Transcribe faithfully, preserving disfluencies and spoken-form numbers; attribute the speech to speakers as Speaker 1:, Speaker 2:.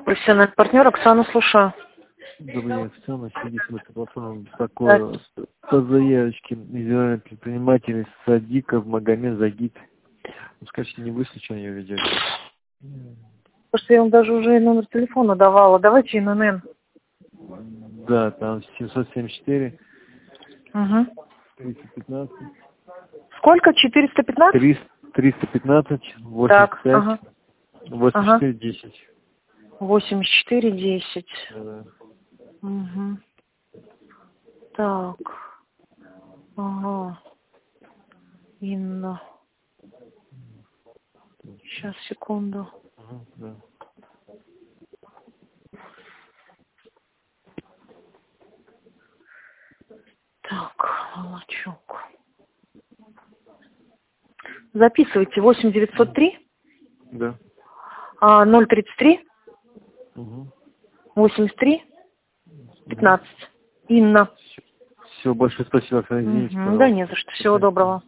Speaker 1: Профессиональный партнер, Оксана, слушаю.
Speaker 2: Добрый день, Оксана. Сидит в этой платформе беспокоила. По заявочке израильский предприниматель Садиков Магомед Загид. Скажите, не вы случайно ее ведете?
Speaker 1: Потому что я вам даже уже номер телефона давала. Давайте эн эн эн.
Speaker 2: Да, там семьсот семьдесят четыре.
Speaker 1: Угу.
Speaker 2: триста пятнадцать.
Speaker 1: Сколько? четыреста пятнадцать?
Speaker 2: триста пятнадцать.
Speaker 1: Так,
Speaker 2: восемьдесят пять.
Speaker 1: ага.
Speaker 2: восемьдесят четыре десять.
Speaker 1: восемьдесят четыре десять.
Speaker 2: Да.
Speaker 1: Угу. Так. Ага. Инна. Сейчас, секунду.
Speaker 2: Ага, да.
Speaker 1: Так, Волочук. Записывайте. восемь девятьсот три.
Speaker 2: Да.
Speaker 1: А, ноль тридцать три.
Speaker 2: Угу.
Speaker 1: восемьдесят три. пятнадцать. Инна.
Speaker 2: Все, большое спасибо, Оксана, извините,
Speaker 1: Угу.
Speaker 2: пожалуйста.
Speaker 1: Да не за что. Всего доброго.